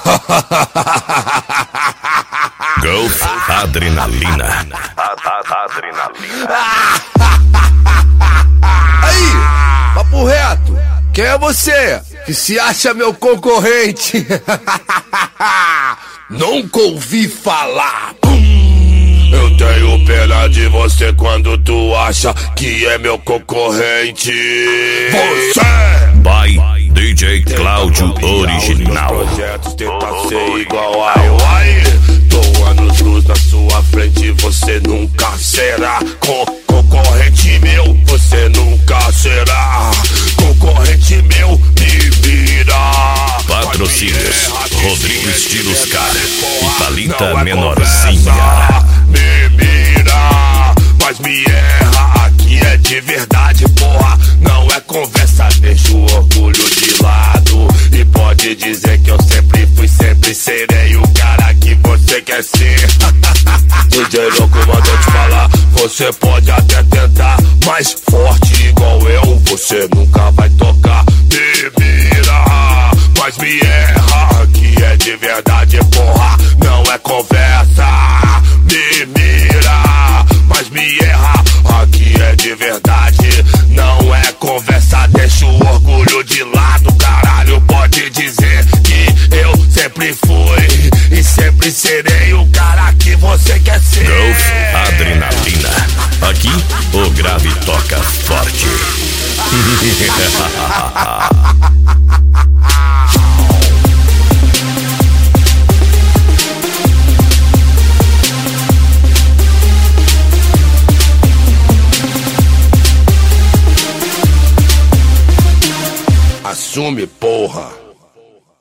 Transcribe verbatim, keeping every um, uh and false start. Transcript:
Golf Adrenalina. Adrenalina. Aí, papo reto. Quem é você que se acha meu concorrente? Nunca ouvi falar. Eu tenho pena de você quando tu acha que é meu concorrente. Você By D J Cláudio Original. Projetos tenta ser igual a eu. Aí, tô anos luz na sua frente, você nunca será con concorrente meu. Você nunca será concorrente meu. Me vira. Patrocínios Rodrigo Estilos Cara e Thalita Menorzinha. Me mira, mas me erra. Aqui é de verdade, porra. Não é conversa, deixa o orgulho de lado. E pode dizer que eu sempre fui, sempre serei o cara que você quer ser. D J louco mandou te falar. Você pode até tentar, mas forte igual eu você nunca vai tocar. Me mira, mas me erra. Aqui é de verdade, porra. Não é conversa. Me mira, mas me erra. Aqui é de verdade, não é conversa. Deixa o orgulho de lado, caralho. Pode dizer que eu sempre fui e sempre serei o cara que você quer ser. Golf Adrenalina. Aqui o grave toca forte. Assume, porra.